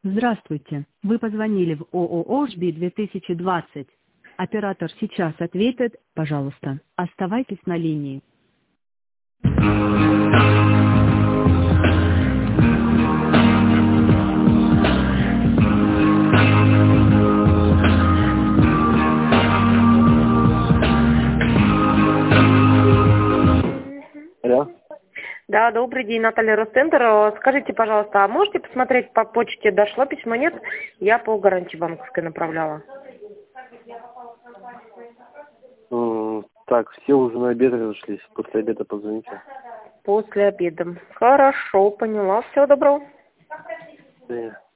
Здравствуйте. Вы позвонили в ООО «Жби 2020». Оператор сейчас ответит, пожалуйста. Оставайтесь на линии. Алло. Да, добрый день, Наталья Ростендер. Скажите, пожалуйста, а можете посмотреть по почте, дошло письмо, нет? Я по гарантии банковской направляла. Так, все уже на обед разошлись. После обеда позвоните. После обеда. Хорошо, поняла. Всего доброго. Да.